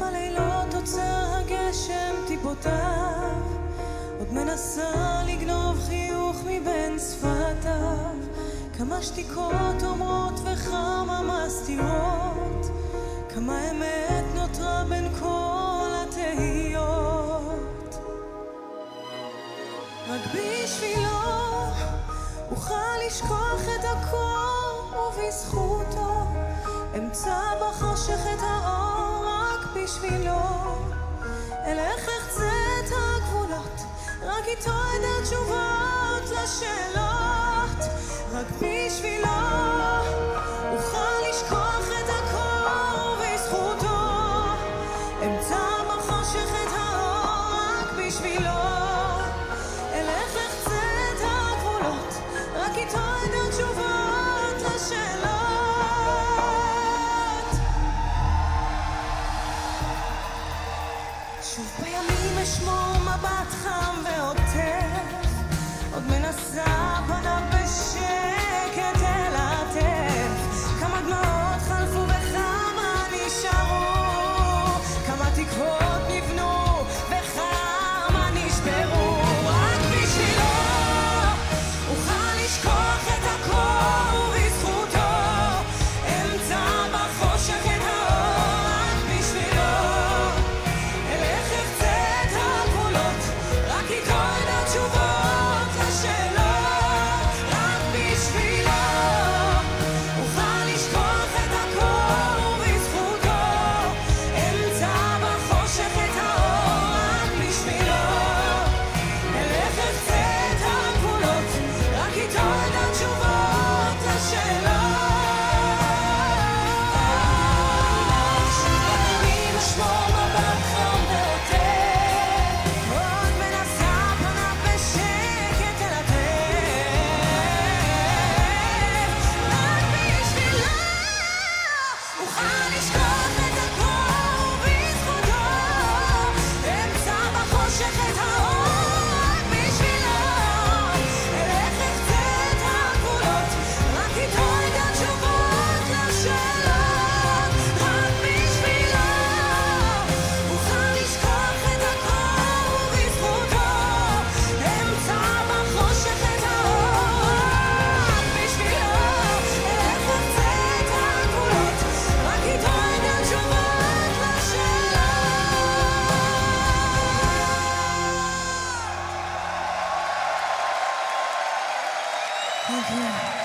בלילות עוצר הגשם טיפותיו, עוד מנסה לגנוב חיוך מבין שפתיו. כמה שתיקות אומרות וכמה מסתירות, כמה אמת נותרה בין כל התהיות. רק בשבילו אוכל לשכוח את הכל, ובזכותו אמצא בחושך את האור. רק בשבילו אלך אחצה את הגבולות, רק איתו אדע תשובות לשאלות. רק בשבילו אוכל לשכוח את הכל, ובזכותו אמצא בחושך את האור. רק בשבילו אלך אחצה את הגבולות, רק איתו אדע תשובות לשאלות. שוב בימים אשמור מבט חם ועוטף, עוד מנסה פניו בשקט אל העטף. כמה דמעות חלפו וכמה נשארו, כמה תקוות נבנו וכמה נשברו. רק בשבילו אוכל לשכוח את הכל, ובזכותו אמצא בחושך את האור. רק בשבילו אלך אחצה את הגבולות, רק איתו אדע תשובות לשאלות. רק בשבילו אוכל לשכוח את הכל, ובזכותו אמצא בחושך את האור. רק בשבילו אלך אחצה את הגבולות, רק איתו אדע תשובות לשאלות. שוב בימים אשמור מבט חם ועוטף, עוד מנסה פניו בשקט אל העטף. רק בשבילו אוכל לשכוח את הכל, ובזכותו אמצא בחושך את האור. רק בשבילו אלך אחצה את הגבולות, רק איתו אדע תשובות לשאלות. רק בשבילו אוכל לשכוח את הכל, ובזכותו אמצא בחושך את האור. רק בשבילו אלך אחצה את הגבולות, רק איתו אדע תשובות לשאלות. Thank you.